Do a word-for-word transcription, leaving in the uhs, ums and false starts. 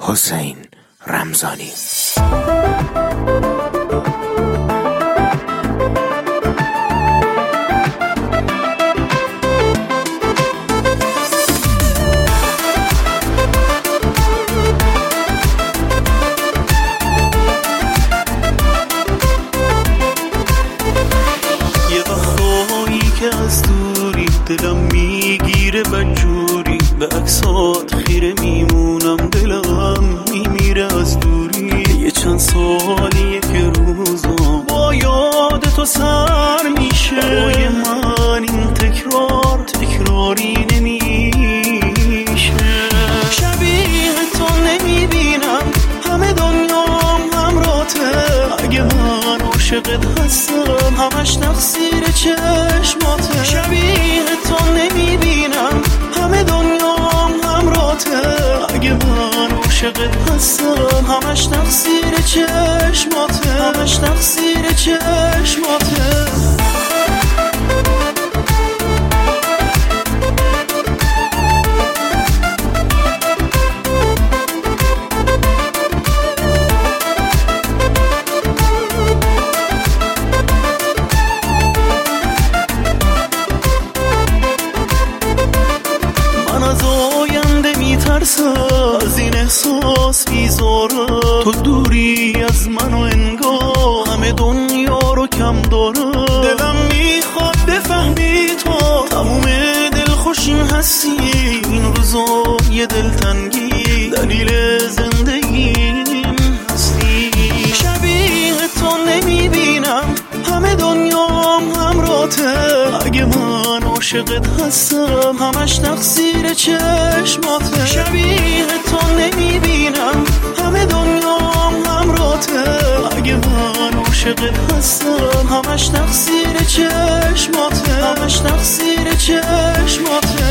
حسین رمضانی. از دوری دلم میگیره بدجوری، به عکسات خیره میمونم دلم میمیره از دوری. یه چند سالیه که روزم با یاد تو سر میشه، برای من این تکرار تکراری نمیشه. شبیه تو نمیبینم، همه دنیام همراته. اگه من عاشقت هستم همش تقصیر چشماته. شبیه تو نمیبینم، همه دنیام همراته. اگه من عاشقت هستم همش تقصیر چشماته، همش تقصیر چشماته. از این احساس بیزارم، تو دوری از من و انگار همه دنیا رو کم دارم. دلم میخواد بفهمی تو تموم دلخوشیم هستی، این روزا یه دلتنگی دلیل زندگیم هستی. شبیه تو نمیبینم، همه دنیام همراته. اگه من عاشقت هستم همش تقصیر چشماته. شبیه تو نمیبینم، همه دنیام همراته. اگه من عاشقت هستم همش تقصیر چشماته، همش تقصیر چشماته.